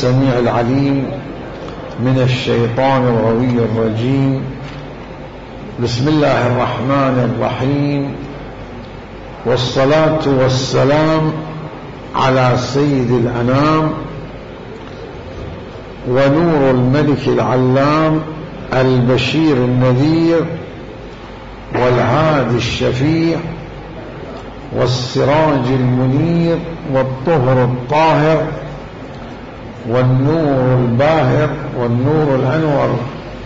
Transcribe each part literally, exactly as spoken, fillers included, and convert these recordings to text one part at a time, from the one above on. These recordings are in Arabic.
السميع العليم من الشيطان الغوي الرجيم. بسم الله الرحمن الرحيم، والصلاة والسلام على سيد الأنام ونور الملك العلام البشير النذير والهادي الشفيع والسراج المنير والطهر الطاهر والنور الباهر والنور الأنور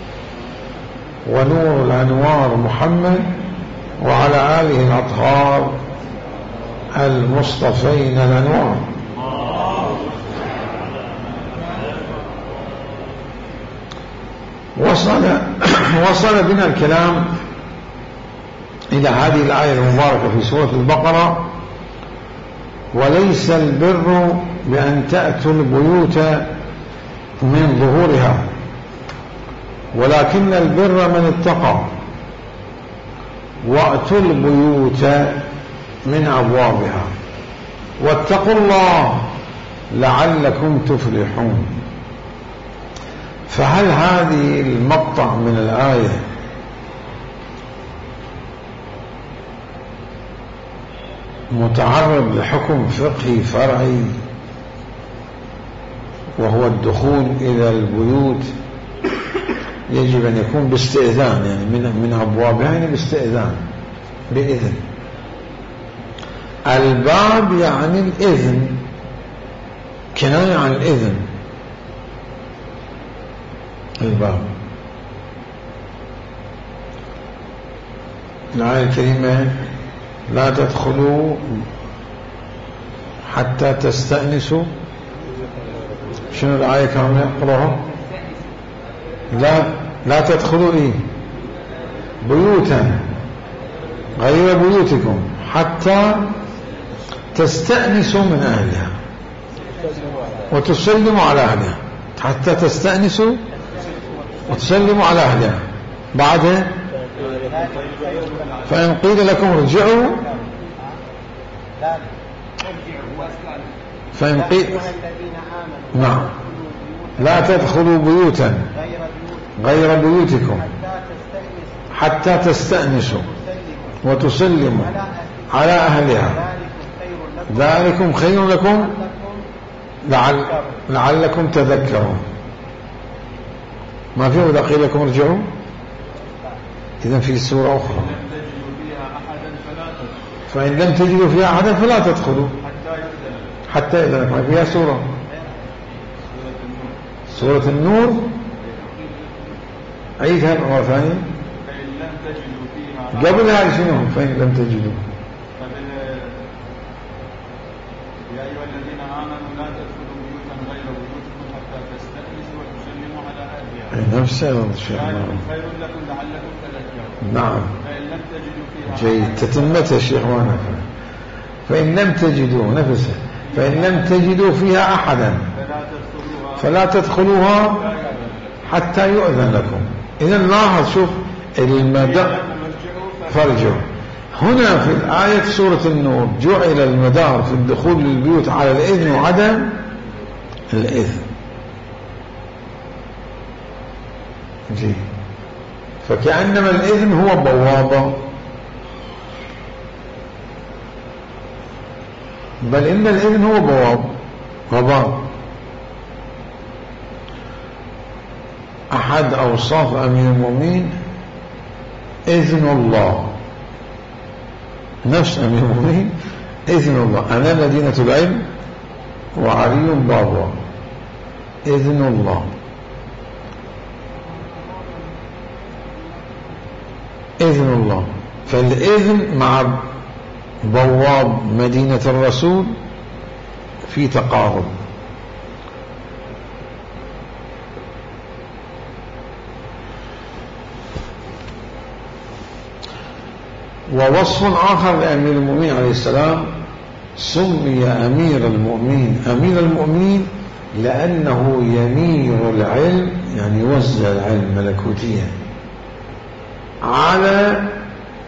ونور الأنوار محمد وعلى آله الأطهار المصطفين الأنوار. وصل وصل بنا الكلام إلى هذه الآية المباركة في سورة البقرة: وليس البر بأن تأتوا البيوت من ظهورها ولكن البر من اتقى وأتوا البيوت من أبوابها واتقوا الله لعلكم تفلحون. فهل هذه المقطع من الآية متعرض لحكم فقهي فرعي وهو الدخول إلى البيوت يجب أن يكون باستئذان، يعني من من أبوابها يعني باستئذان بإذن. الباب يعني الإذن، كناية عن الإذن. الباب الآية الكريمة: لا تدخلوا حتى تستأنسوا. شنو الآية كاملة؟ اقرأها. لا لا تدخلوا إيه؟ بيوتا غير بيوتكم حتى تستأنسوا من أهلها وتسلموا على أهلها. حتى تستأنسوا وتسلموا على أهلها. بعدها: فإن قيل لكم ارجعوا فإن قيل نعم لا تدخلوا بيوتا غير بيوتكم حتى تستأنسوا وتسلموا على أهلها ذلكم خير لكم لعل لعلكم تذكرون. ما فيه وإذا قيل لكم ارجعوا. إذن في سورة أخرى: فإن لم تجدوا فيها أحدا فلا تدخلوا حتى إذن. ما فيها سورة سورة النور. عيدها مرة ثانية. قبل هذه شنو؟ فإن لم تجدوا. يا أيها الذين آمنوا لا تدخلوا بيوتا غير بيوتكم حتى تستأنسوا وتسلموا على أهلها نفسه ذلكم خير لكم لعلكم تذكرون. نعم. فإن لم تجدوا فيها جيد. تتمته الشيخ وانا. فإن لم تجدوا نفسه فإن لم تجدوا فيها أحدا فلا تدخلوها حتى يؤذن لكم. إذن لاحظ، شوف المدار فارجعوا. هنا في الآية سورة النور جعل المدار في الدخول للبيوت على الإذن وعدم الإذن. جي. فكأنما الإذن هو بوابة، بل إن الإذن هو بواب وباب. أحد أوصاف أمير المؤمنين إذن الله. نفس أمير المؤمنين إذن الله. أنا مدينة العلم وعلي بابها. إذن الله. إذن الله. فالإذن مع بواب مدينة الرسول في تقارب. ووصف آخر لأمير المؤمنين عليه السلام: سمي أمير المؤمنين أمير المؤمنين لأنه يمير العلم، يعني يوزع العلم ملكوتيا على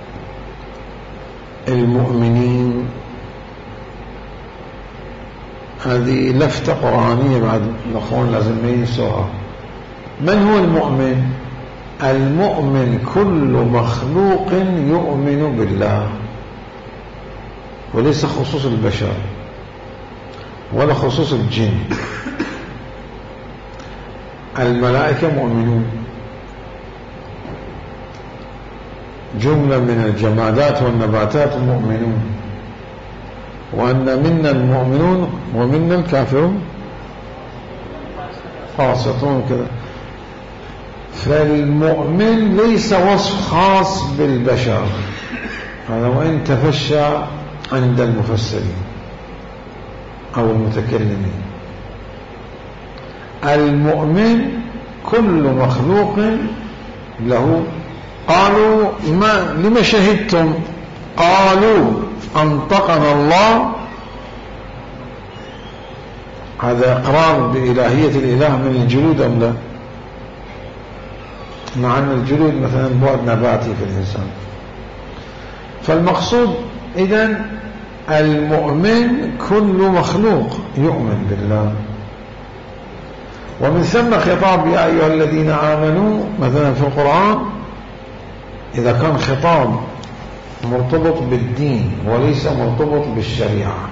المؤمنين هذه لفتة قرآنية بعد الأخوان لازم ما ينسوها. من هو المؤمن؟ المؤمن كل مخلوق يؤمن بالله، وليس خصوص البشر ولا خصوص الجن. الملائكة مؤمنون، جملة من الجمادات والنباتات مؤمنون، وأن منا المؤمنون ومنا الكافرون خاصتون كذا. فالمؤمن ليس وصف خاص بالبشر، هذا وإن تفشى عند المفسرين أو المتكلمين. المؤمن كل مخلوق له. قالوا ما لما شهدتم؟ قالوا أنطقنا الله. هذا إقرار بإلهية الإله من الجلود أم لا؟ مع أن الجلود مثلا بعد نباتي في الإنسان. فالمقصود إذن المؤمن كل مخلوق يؤمن بالله، ومن ثم خطاب يا أيها الذين آمنوا مثلا في القرآن إذا كان خطاب مرتبط بالدين وليس مرتبط بالشريعة.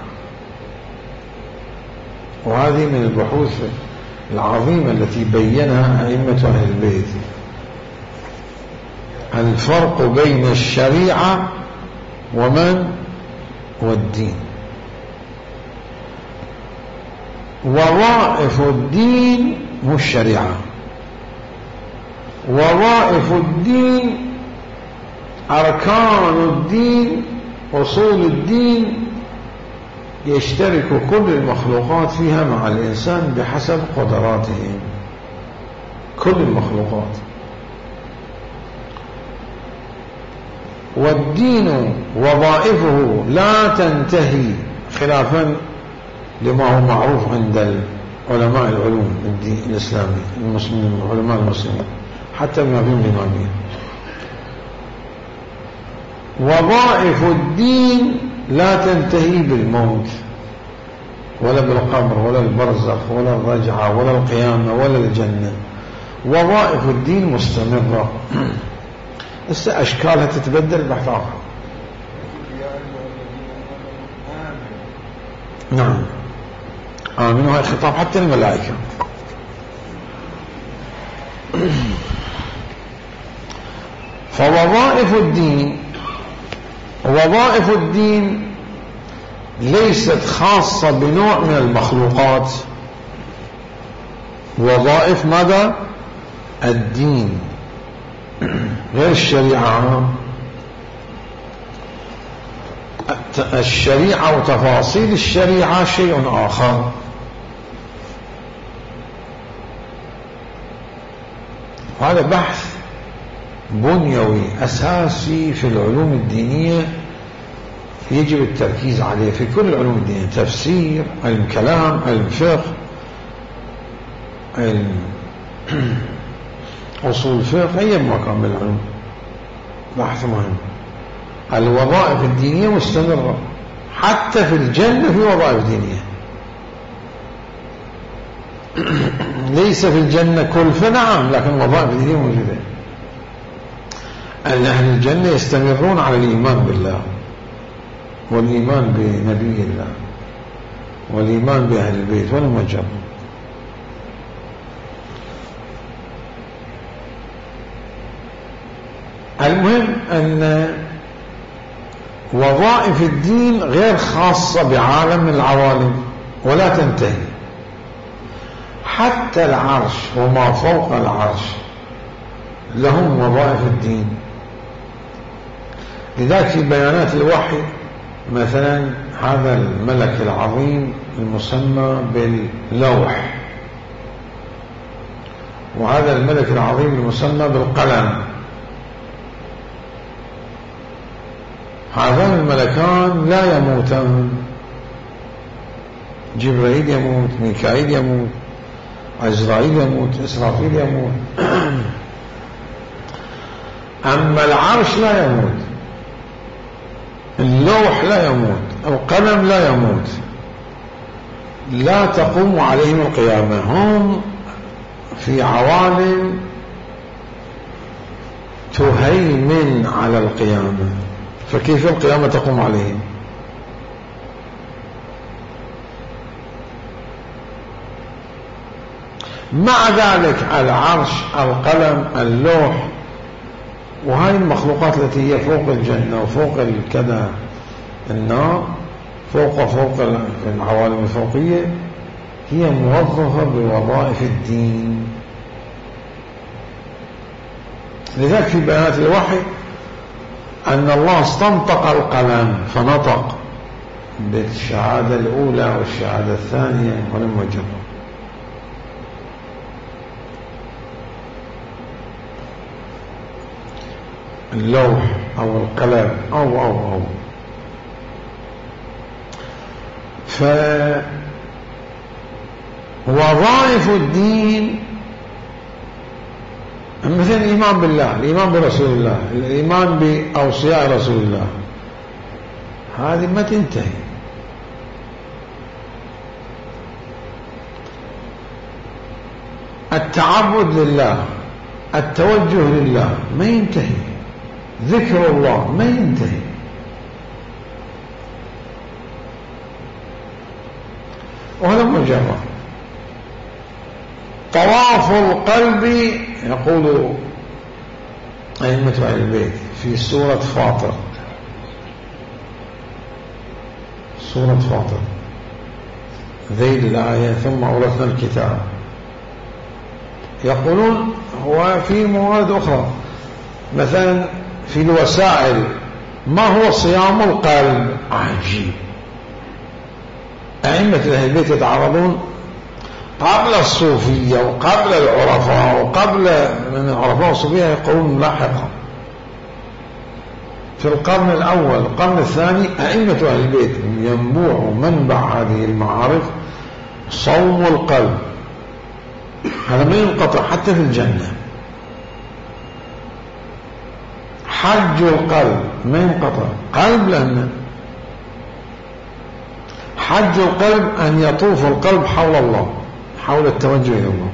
وهذه من البحوث العظيمة التي بينها أئمة أهل البيت، الفرق بين الشريعة ومن والدين. وظائف الدين مش الشريعة، وظائف الدين أركان الدين أصول الدين يشترك كل المخلوقات فيها مع الإنسان بحسب قدراتهم، كل المخلوقات. والدين وظائفه لا تنتهي خلافا لما هو معروف عند علماء العلوم الدين الإسلامي المسلمين، علماء المسلمين حتى بما فيهم الإمامية. وظائف الدين لا تنتهي بالموت ولا بالقبر ولا البرزخ ولا الرجعة ولا القيامة ولا الجنة. وظائف الدين مستمرة، بس أشكالها تتبدل بحث آخر. نعم آمنوا، هاي خطاب حتى الملائكة. فوظائف الدين وظائف الدين ليست خاصة بنوع من المخلوقات. وظائف ماذا؟ الدين غير الشريعة. الشريعة وتفاصيل الشريعة شيء آخر. وهذا بحث بنيوي أساسي في العلوم الدينية يجب التركيز عليه في كل العلوم الدينية، تفسير، علم كلام، علم فقه، علم أصول فقه، أي مكان من العلوم. بحث مهم. الوظائف الدينية مستمرة، حتى في الجنة في وظائف دينية. ليس في الجنة كلفة، نعم، لكن وظائف دينية موجودة. أن أهل الجنة يستمرون على الإيمان بالله والإيمان بنبي الله والإيمان بأهل البيت والمجر. المهم أن وظائف الدين غير خاصة بعالم العوالم ولا تنتهي. حتى العرش وما فوق العرش لهم وظائف الدين. لذلك في بيانات الوحي مثلا هذا الملك العظيم المسمى باللوح، وهذا الملك العظيم المسمى بالقلم. هذان الملكان لا يموتان، جبرائيل يموت، ميكائيل يموت، عزرائيل يموت، إسرافيل يموت. أما العرش لا يموت، اللوح لا يموت، القلم لا يموت. لا تقوم عليهم القيامة، هم في عوالم تهيمن على القيامة، فكيف القيامة تقوم عليهم؟ مع ذلك العرش، القلم، اللوح، وهذه المخلوقات التي هي فوق الجنة وفوق الكذا النار، فوق فوق في العوالم الفوقية، هي موظفة بوظائف الدين. لذلك في بيانات الوحي أن الله استنطق القلم فنطق بالشهادة الأولى والشهادة الثانية ولم يجرب. اللوح أو القلم أو أو أو فوظائف الدين مثل الإيمان بالله، الإيمان برسول الله، الإيمان بأوصياء رسول الله، هذه ما تنتهي. التعبد لله، التوجه لله ما ينتهي، ذكر الله ما ينتهي. وهذا مجرد طواف القلب. يقول أئمة أهل البيت في سورة فاطر، سورة فاطر ذيل الآية ثم أورثنا الكتاب، يقولون هو في مواد أخرى مثلا في الوسائل ما هو صيام القلب. عجيب، أئمة أهل البيت يتعرضون قبل الصوفية وقبل العرفاء وقبل من العرفاء والصوفية، يقولون لاحقا في القرن الأول القرن الثاني أئمة أهل البيت ينبوع منبع هذه المعارف صوم القلب، هذا ما ينقطع حتى في الجنة. حج القلب ما ينقطع، قلب لأنه حج القلب أن يطوف القلب حول الله، حول التوجه إلى الله.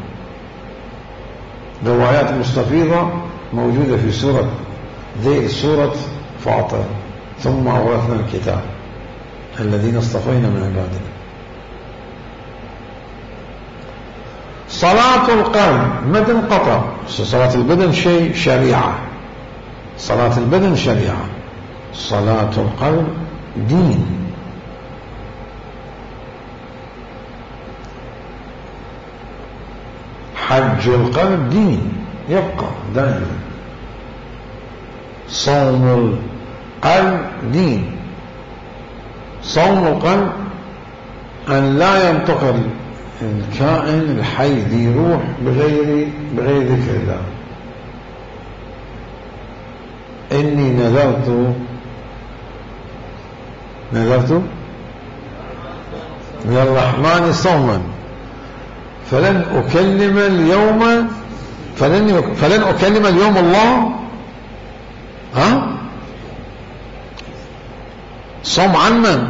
روايات مستفيضة موجودة في سورة ذي سورة فاطر، ثم أورثنا الكتاب الذين اصطفينا من عبادنا. صلاة القلب ما تنقطع، صلاة البدن شيء شريعة، صلاة البدن شريعة، صلاة القلب دين. حج القلب دين يبقى دائما، صوم القلب دين. صوم القلب أن لا ينتقل الكائن الحي ذي روح بغير بغير ذكر الله. إني نذرت نذرت للرحمن صوما فلن أكلم اليوم فلن فلن أكلم اليوم الله. ها؟ صوم عن من؟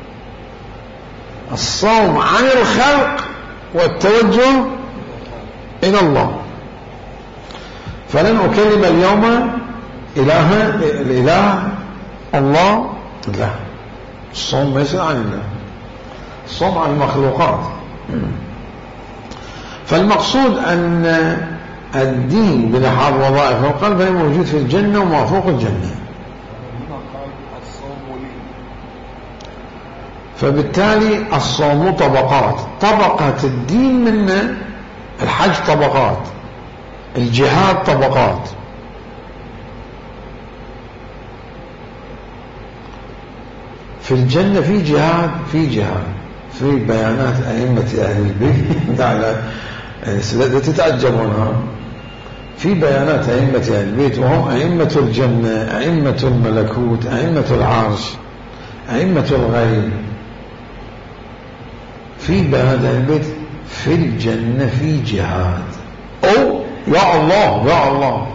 الصوم عن الخلق والتوجه إلى الله. فلن أكلم اليوم إله الإله الله، لا، الصوم ليس عن الله، الصوم عن المخلوقات. فالمقصود أن الدين بلحاظ وظائف القلب هي موجود في الجنة وما فوق الجنة. فبالتالي الصوم طبقات، طبقة الدين منه الحج طبقات، الجهاد طبقات. في الجنة في جهاد، في جهاد في بيانات أئمة أهل البيت على تتعجبونها، في بيانات أئمة أهل البيت وهم أئمة الجنة، أئمة الملكوت، أئمة العرش، أئمة الغيب. في بيانات أهل البيت في الجنة في جهاد. أو يا الله يا الله،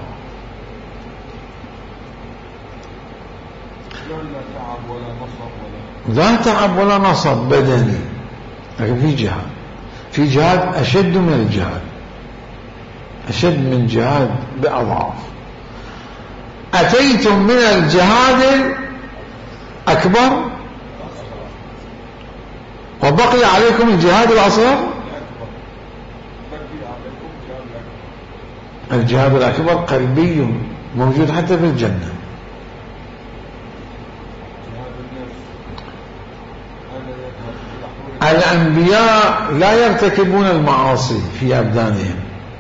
لا تعب ولا نصب بدني، لكن في جهاد، في جهاد أشد من الجهاد، أشد من جهاد بأضعاف. أتيتم من الجهاد الأكبر وبقي عليكم الجهاد الأصغر. الجهاد الأكبر قلبي موجود حتى في الجنة. الأنبياء لا يرتكبون المعاصي في أبدانهم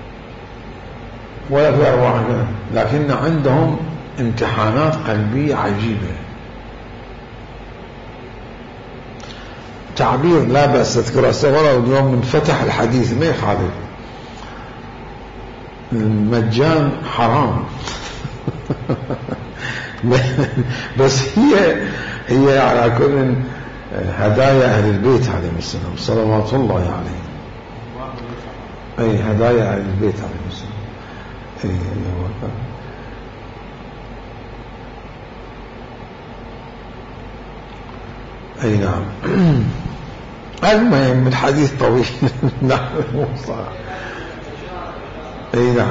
ولا في أرواحهم، لكن عندهم امتحانات قلبية عجيبة. تعبير لا بأس تذكر أستغفر اليوم من فتح الحديث ما يخالف، المجان حرام بس هي هي على كل هدايا أهل البيت عليهم السلام صلوات الله عليه. أي هدايا أهل البيت عليهم السلام. أي أي نعم. المهم الحديث طويل. نعم أي نعم.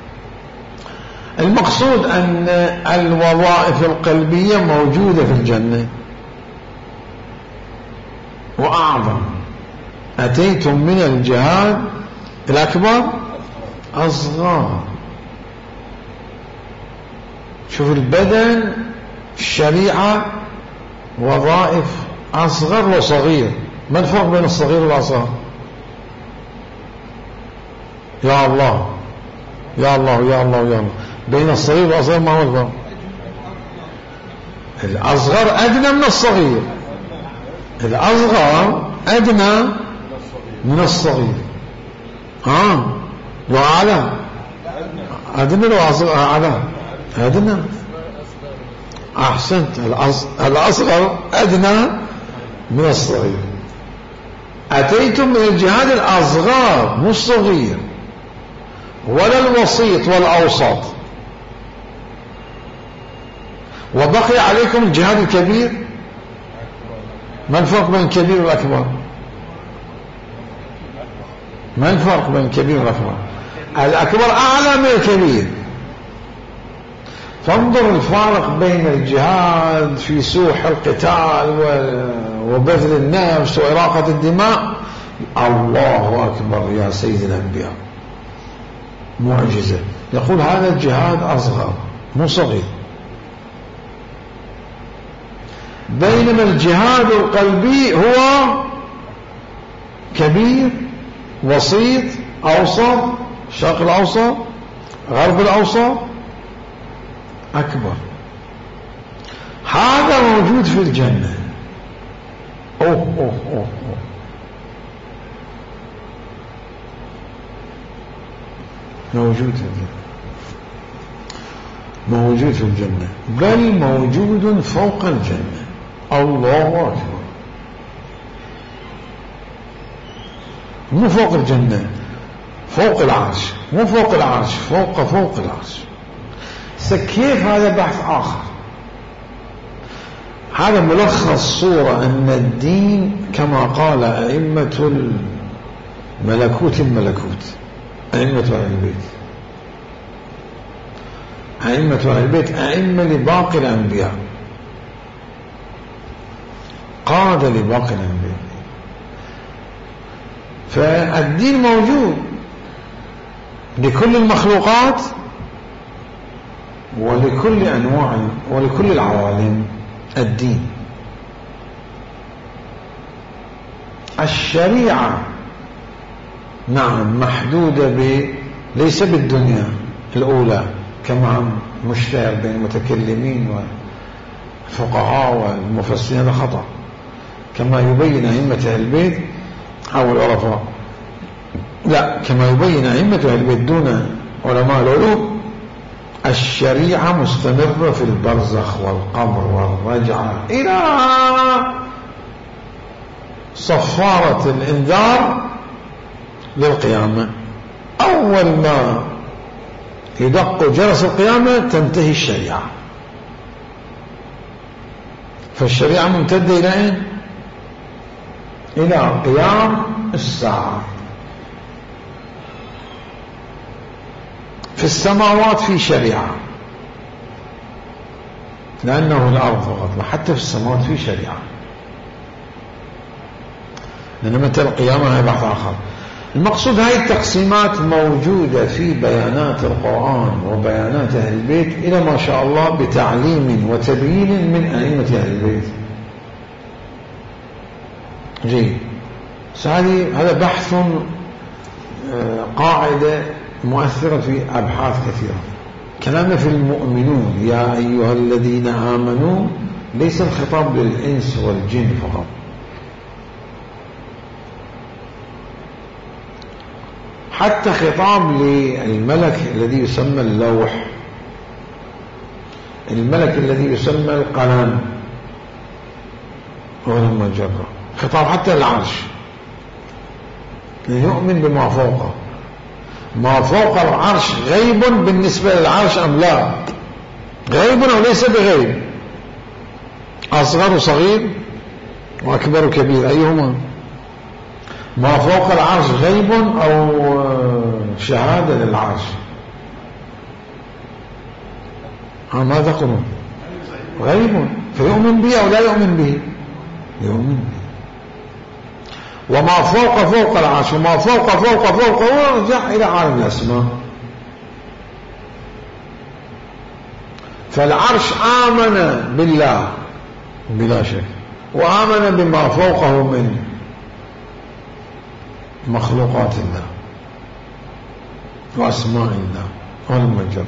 المقصود أن الوظائف القلبية موجودة في الجنة وأعظم. أتيتم من الجهاد الأكبر أصغر. شوف البدن الشريعة وظائف أصغر وصغير. ما الفرق بين الصغير والأصغر؟ يا الله يا الله يا الله يا الله. بين الصغير والأصغر ما هو الفرق؟ الأصغر أدنى من الصغير. الأصغر أدنى من الصغير. ها وأعلى أدنى وأعلى أدنى. أحسنت. الأصغر أدنى من الصغير. أتيتم من الجهاد الأصغر مش صغير ولا الوسيط والأوسط. وبقي عليكم الجهاد الكبير. ما الفرق بين الكبير والأكبر؟ ما الفرق بين الكبير والأكبر؟ الأكبر أعلى من الكبير. فانظر الفارق بين الجهاد في سوح القتال وبذل النفس وإراقة الدماء. الله أكبر يا سيد الأنبياء، معجزة. يقول هذا الجهاد أصغر مو صغير. بينما الجهاد القلبي هو كبير وسيط أوسط شرق الأوسط غرب الأوسط أكبر. هذا موجود في الجنة. أوه أوه أوه أوه. موجود في الجنة، موجود في الجنة، بل موجود فوق الجنة. الله أكبر. مو فوق الجنة، فوق العرش. مو فوق العرش، فوق فوق العرش. كيف؟ هذا بحث آخر. هذا ملخص صورة أن الدين كما قال أئمة الملكوت الملكوت أئمة أهل البيت. أئمة أهل البيت أئمة لباقي الأنبياء، قادة لباقي الأنبياء. فالدين موجود لكل المخلوقات ولكل أنواع ولكل العوالم. الدين الشريعة نعم محدودة ب ليس بالدنيا الأولى كما مشتهر بين المتكلمين والفقهاء والمفسرين. هذا خطأ كما يبين أئمة أهل البيت أو العرفاء. لا، كما يبين أئمة أهل البيت دون علماء العلوم. الشريعة مستمرة في البرزخ والقبر والرجعة إلى صفارة الإنذار للقيامة. أول ما يدق جرس القيامة تنتهي الشريعة. فالشريعة ممتدة إلى أين؟ إلى قيام الساعة. في السماوات في شريعة، لأنه الأرض فقط، وحتى في السماوات في شريعة، لأن متى القيامة هي بحث آخر. المقصود هاي التقسيمات موجودة في بيانات القرآن وبيانات أهل البيت إلى ما شاء الله بتعليم وتبيين من أئمة أهل البيت. جيد. هذا بحث قاعدة مؤثرة في أبحاث كثيرة. كلامنا في المؤمنون يا أيها الذين آمنوا ليس الخطاب للإنس والجن فقط، حتى خطاب للملك الذي يسمى اللوح، الملك الذي يسمى القلم ولما جرى، خطاب حتى العرش ليؤمن بما فوقه. ما فوق العرش غيب بالنسبة للعرش أم لا؟ غيب أو ليس بغيب؟ أصغر صغير وأكبر كبير، أيهما؟ ما فوق العرش غيب أو شهادة للعرش؟ ماذا تقولون؟ غيب، فيؤمن به أو لا يؤمن به؟ يؤمن به. وما فوق فوق العرش وما فوق فوق فوق ورجع إلى عالم الأسماء. فالعرش آمن بالله بلا شك، وآمن بما فوقه من مخلوقات الله وأسماء الله والمجرة.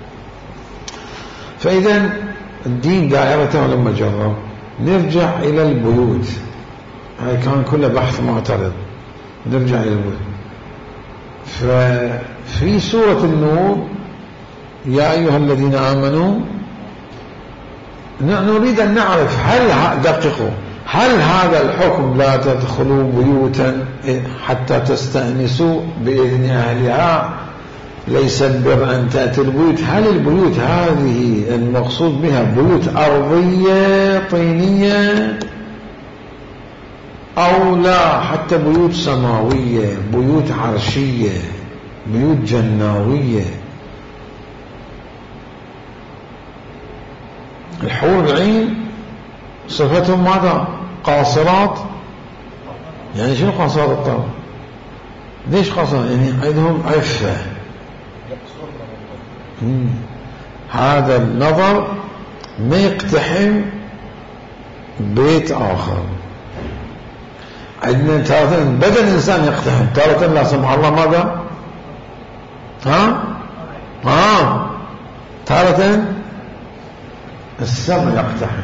فإذا الدين دائرة والمجرة. نرجع إلى البيوت، هاي كان كله بحث معترض. نرجع إلى البيوت. ففي سورة النور يا أيها الذين آمنوا، نريد أن نعرف هل دققوا هل هذا الحكم لا تدخلوا بيوتا حتى تستأنسوا بإذن أهلها ليس البر أن تأتي البيوت، هل البيوت هذه المقصود بها بيوت أرضية طينية أو لا حتى بيوت سماوية، بيوت عرشية، بيوت جناوية؟ الحور العين صفتهم ماذا؟ قاصرات. يعني شنو قاصرات الطرف؟ ليش قاصرات؟ يعني عندهم عفة. هذا النظر ما يقتحم بيت آخر. عندنا تارة بدن الإنسان يقتحم، تارة لا سمح الله ماذا؟ ها؟ ها؟ تارة السمع يقتحم.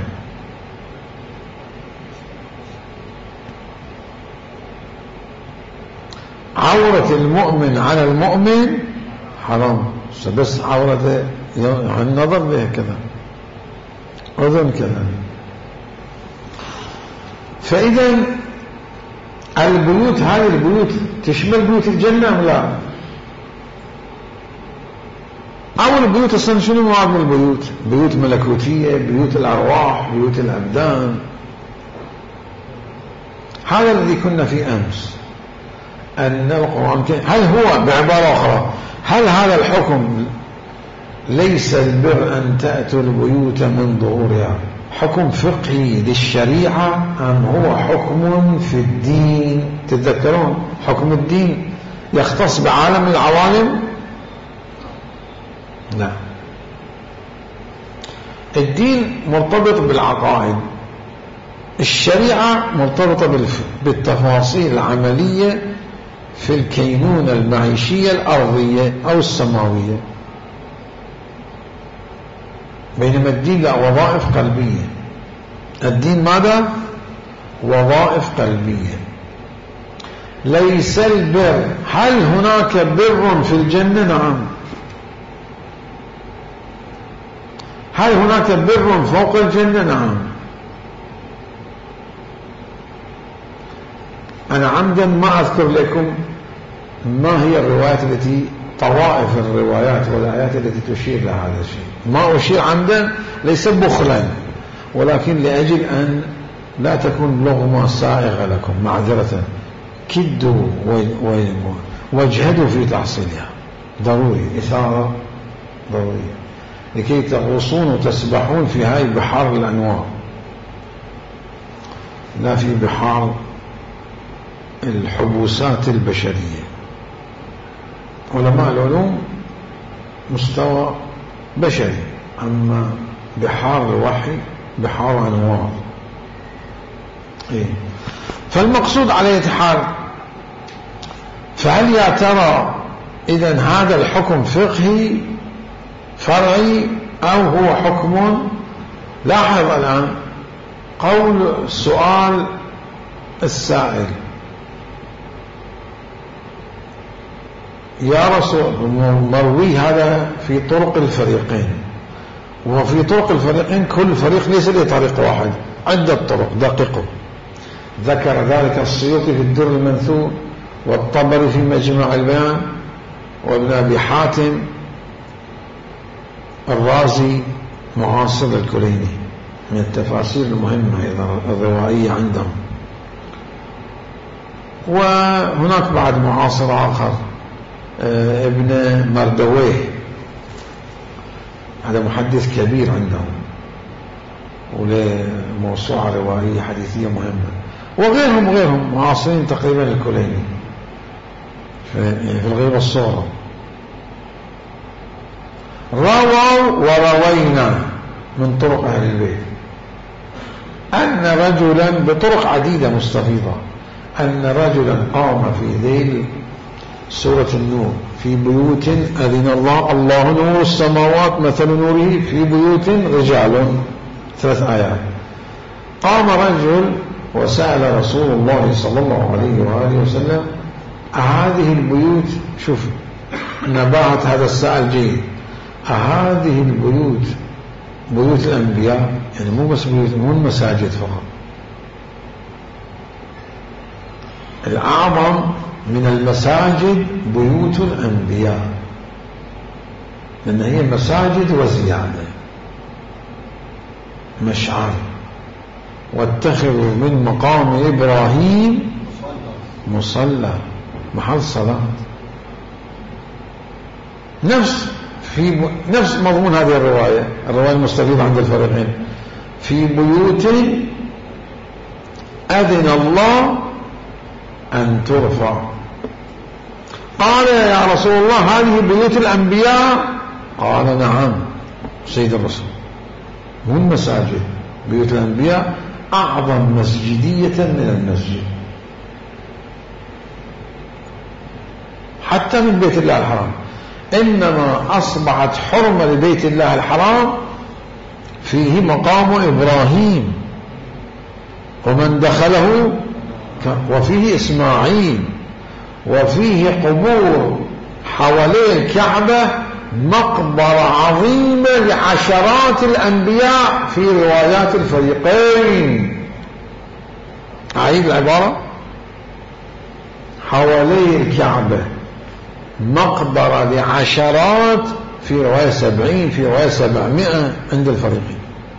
عورة المؤمن على المؤمن حرام، بس عورته يعني النظر به كذا، أذن كذا. فإذا البيوت هذه البيوت تشمل بيوت الجنة أم لا؟ أول البيوت أصلا شنو مراد من البيوت؟ بيوت ملكوتية، بيوت الأرواح، بيوت الأبدان. هذا الذي كنا فيه أمس، أن القرآن هل هو بعبارة أخرى هل هذا الحكم ليس البر أن تأتوا البيوت من ظهورها حكم فقهي للشريعة أم هو حكم في الدين؟ تتذكرون حكم الدين يختص بعالم العوالم؟ لا، الدين مرتبط بالعقائد، الشريعة مرتبطة بالتفاصيل العملية في الكينونة المعيشية الأرضية أو السماوية. بينما الدين لا، وظائف قلبية. الدين ماذا؟ وظائف قلبية. ليس البر، هل هناك بر في الجنة؟ نعم. هل هناك بر فوق الجنة؟ نعم. أنا عمدا ما أذكر لكم ما هي الروايات التي طوائف الروايات والآيات التي تشير لهذا الشيء. ما أشير عمدا ليس بخلا، ولكن لأجل أن لا تكون لغمة سائغة لكم معذرة، كدوا واجهدوا في تحصيلها، ضروري إثارة ضروري لكي تغوصون وتسبحون في هاي بحار الأنوار، لا في بحار الحبوسات البشرية. علماء العلوم مستوى بشري، أما بحار الوحي بحار أنوار. إيه؟ فالمقصود على أي حال، فهل يا ترى إذن هذا الحكم فقهي فرعي أو هو حكم؟ لاحظ الآن قول سؤال السائل يا رسول، مروي هذا في طرق الفريقين، وفي طرق الفريقين كل فريق ليس له طريق واحد، عدة طرق دققوا. ذكر ذلك السيوطي في الدر المنثور، والطبري في مجمع البيان، وابن أبي حاتم الرازي معاصر الكليني من التفاسير المهمة الروائية عندهم. وهناك بعد معاصر آخر ابن مردويه، هذا محدث كبير عندهم وله موسوعة روائية حديثية مهمة، وغيرهم غيرهم معاصرين تقريبا الكليني في الغيبة الصغرى. رووا وروينا من طرق أهل البيت أن رجلا بطرق عديدة مستفيضة أن رجلا قام في ذيل سورة النور في بيوت أذن الله الله نور السماوات مثل نوره في بيوت رجال، ثلاث آيات. قام رجل وسأل رسول الله صلى الله عليه وآله وسلم أهذه البيوت، شوف نباهة هذا السائل جيد، أهذه البيوت بيوت الأنبياء؟ يعني مو بس بيوت، مو المساجد فقط، الأعظم من المساجد بيوت الأنبياء، لأن هي مساجد وزيادة. مشعر واتخذوا من مقام إبراهيم مصلى، محل صلاة. نفس في نفس مضمون هذه الرواية، الرواية المستفيضة عند الفريقين، في بيوت أذن الله أن ترفع. قال يا رسول الله هذه بيوت الأنبياء؟ قال نعم سيد الرسول، مو المساجد، بيوت الأنبياء أعظم مسجدية من المسجد، حتى من بيت الله الحرام. إنما أصبحت حرمة لبيت الله الحرام فيه مقام إبراهيم ومن دخله، وفيه إسماعيل، وفيه قبور حوالي الكعبة، مقبرة عظيمة لعشرات الأنبياء في روايات الفريقين. أعيد العبارة، حوالي الكعبة مقبرة لعشرات، في رواية سبعين، في رواية سبعمائة عند الفريقين.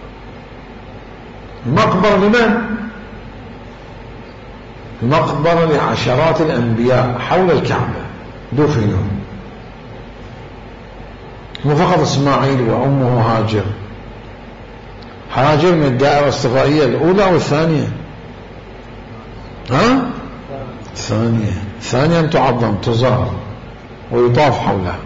مقبرة لمن؟ مقبرة لعشرات الأنبياء حول الكعبة دفنوا، مو فقط إسماعيل وأمه هاجر. هاجر من الدائرة الاصطفائية الأولى أو الثانية؟ ها؟ الثانية. ثانيا تعظم تزار ويطاف حولها.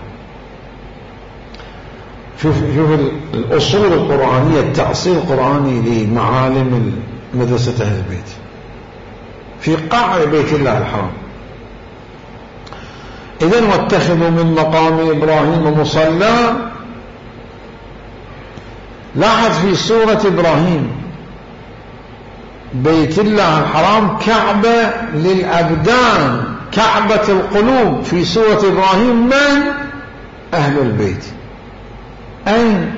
شوف شوف الأصول القرآنية، التأصيل القرآني لمعالم مدرسة أهل البيت في قاع بيت الله الحرام. إذن واتخذوا من مقام إبراهيم مصلى. لاحظ في سورة إبراهيم بيت الله الحرام كعبة للأبدان، كعبة القلوب. في سورة إبراهيم من؟ أهل البيت. أين؟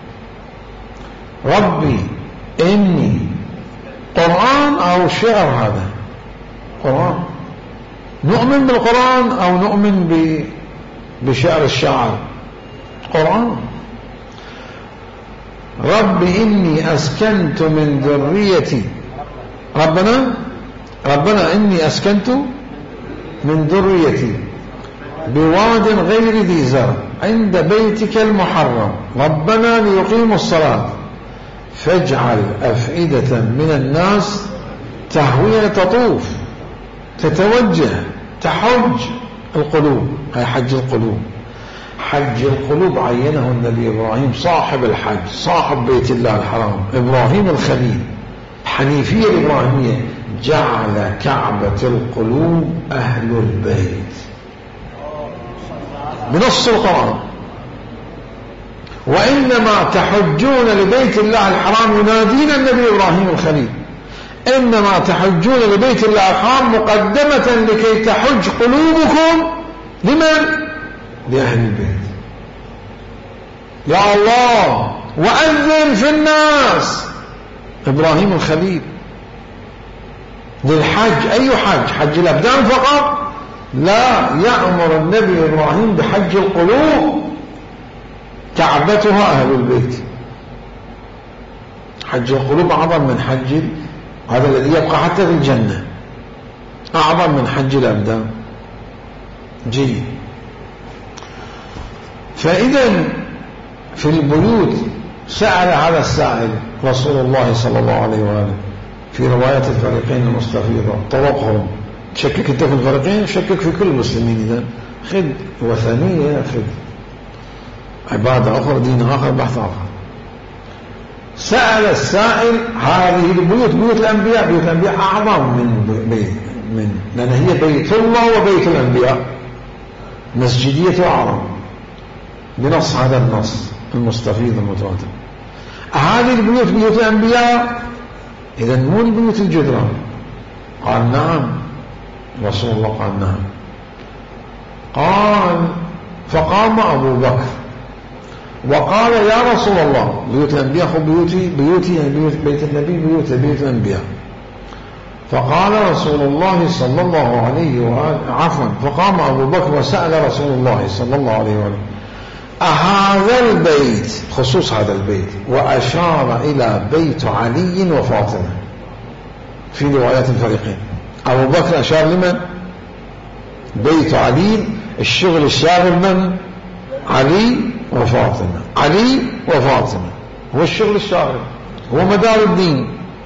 ربي إني، قرآن أو شعر؟ هذا قرآن. نؤمن بالقرآن أو نؤمن بشعر الشاعر؟ قرآن. رب إني أسكنت من ذريتي ربنا ربنا إني أسكنت من ذريتي بواد غير ذي زرع عند بيتك المحرم ربنا ليقيموا الصلاة فاجعل أفئدة من الناس تهوي تطوف تتوجه تحج القلوب. هي حج القلوب. حج القلوب عينه النبي إبراهيم صاحب الحج صاحب بيت الله الحرام إبراهيم الخليل. حنيفية الإبراهيمية جعل كعبة القلوب أهل البيت بنص القرآن. وإنما تحجون لبيت الله الحرام ينادينا النبي إبراهيم الخليل إنما تحجون لبيت الله الحرام مقدمة لكي تحج قلوبكم لمن؟ لأهل البيت. يا الله وأذن في الناس إبراهيم الخليل للحج. أي حج؟ حج الأبدان فقط؟ لا، يأمر النبي إبراهيم بحج القلوب كعبتها أهل البيت. حج القلوب أعظم من حج، هذا الذي يبقى حتى في الجنة، أعظم من حج الأبدان. جيد. فإذا في البيوت سأل هذا السائل رسول الله صلى الله عليه وآله في رواية الفريقين المستفيضة طرقهم. شكك انت في الفريقين، شكك في كل المسلمين. إذا خذ وثنية، خذ عبادة أخرى، دين آخر، بحث آخر. سأل السائل هذه البيوت بيوت الأنبياء، بيوت الأنبياء أعظم من بيت من لأن هي بيت الله وبيت الأنبياء، مسجدية أعظم بنص هذا النص المستفيض المتواتر. هذه البيوت بيوت الأنبياء، إذا مو البيوت الجدران. قال نعم. رسول الله قال نعم. قال فقام أبو بكر وقال يا رسول الله بيوت الأنبياء خذ بيوتي بيوتي يعني بيوت بيت النبي بيوت بيوت الأنبياء. فقال رسول الله صلى الله عليه وآله عفوا فقام أبو بكر وسأل رسول الله صلى الله عليه وآله أهذا البيت، خصوص هذا البيت، وأشار إلى بيت علي وفاطمة في روايات الفريقين. أبو بكر أشار لمن؟ بيت علي، الشغل الشاغل من؟ علي وفاطمة. علي وفاطمة هو الشغل الشاغل، هو مدار الدين،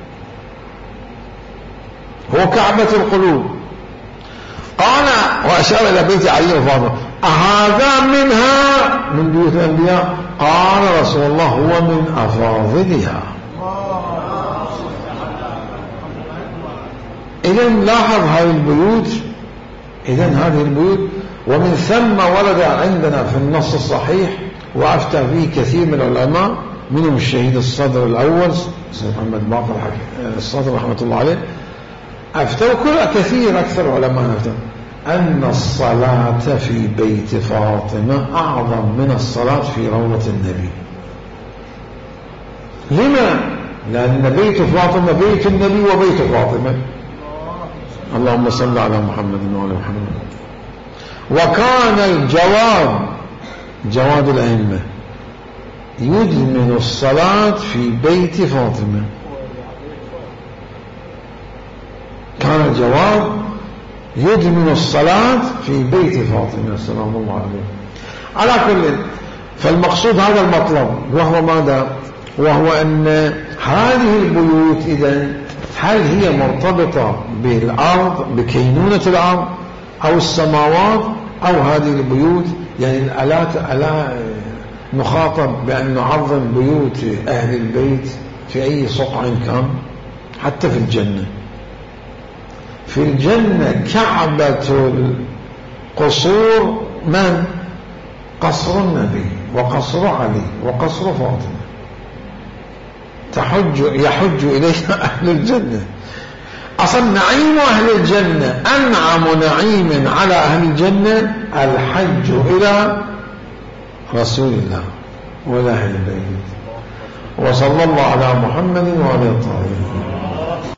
هو كعبة القلوب. قال وأشار إلى بيت علي وفاطمة أهذا منها من بيوت الأنبياء؟ قال رسول الله هو من أفاضلها. إذن لاحظ هذه البيوت، إذن هذه البيوت ومن ثم ورد عندنا في النص الصحيح وأفتى فيه كثير من العلماء، منهم الشهيد الصدر الأول سيد محمد باقر الصدر رحمة الله عليه، أفتوا كل كثير أكثر علماء أفتوا أن الصلاة في بيت فاطمة أعظم من الصلاة في روضة النبي. لما؟ لأن بيت فاطمة بيت النبي وبيت فاطمة. اللهم صل على محمد وعلى محمد. وكان الجواد جواد الأئمة يدمن الصلاة في بيت فاطمة. كان الجواد يدمن الصلاة في بيت فاطمة سلام الله عليه. على كل، فالمقصود هذا المطلب، وهو ماذا؟ وهو أن هذه البيوت إذن هل هي مرتبطة بالأرض بكينونة الأرض أو السماوات أو هذه البيوت؟ يعني ألا ألا نخاطب بأن نعظم بيوت أهل البيت في أي صقع كان؟ حتى في الجنة، في الجنة كعبة القصور من؟ قصر النبي وقصر علي وقصر فاطمة. تحج يحج إليها أهل الجنة. أصلا نعيم أهل الجنة أنعم نعيم على أهل الجنة الحج إلى رسول الله وإلى أهل البيت. وصلى الله على محمد وعلى آله.